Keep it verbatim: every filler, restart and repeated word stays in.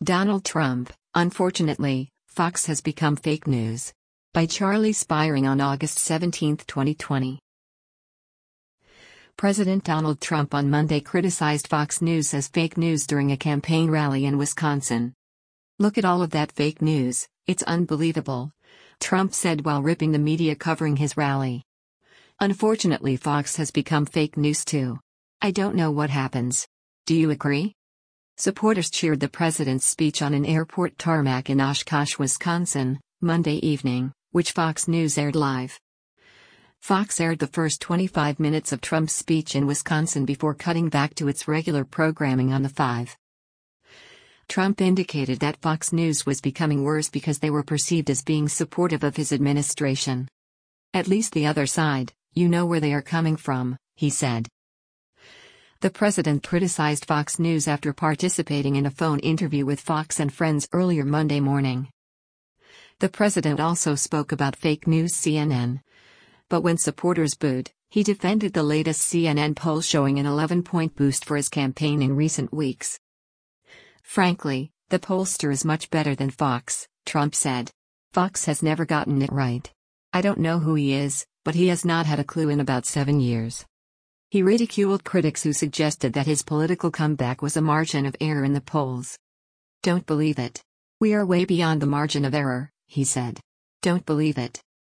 Donald Trump, unfortunately, Fox has become fake news. By Charlie Spiring on August seventeenth, twenty twenty. President Donald Trump on Monday criticized Fox News as fake news during a campaign rally in Wisconsin. "Look at all of that fake news, it's unbelievable," Trump said while ripping the media covering his rally. "Unfortunately, Fox has become fake news too. I don't know what happens. Do you agree?" Supporters cheered the president's speech on an airport tarmac in Oshkosh, Wisconsin, Monday evening, which Fox News aired live. Fox aired the first twenty-five minutes of Trump's speech in Wisconsin before cutting back to its regular programming on the five. Trump indicated that Fox News was becoming worse because they were perceived as being supportive of his administration. "At least the other side, you know where they are coming from," he said. The president criticized Fox News after participating in a phone interview with Fox and Friends earlier Monday morning. The president also spoke about fake news C N N. But when supporters booed, he defended the latest C N N poll showing an eleven-point boost for his campaign in recent weeks. "Frankly, the pollster is much better than Fox," Trump said. "Fox has never gotten it right. I don't know who he is, but he has not had a clue in about seven years." He ridiculed critics who suggested that his political comeback was a margin of error in the polls. "Don't believe it. We are way beyond the margin of error," he said. "Don't believe it."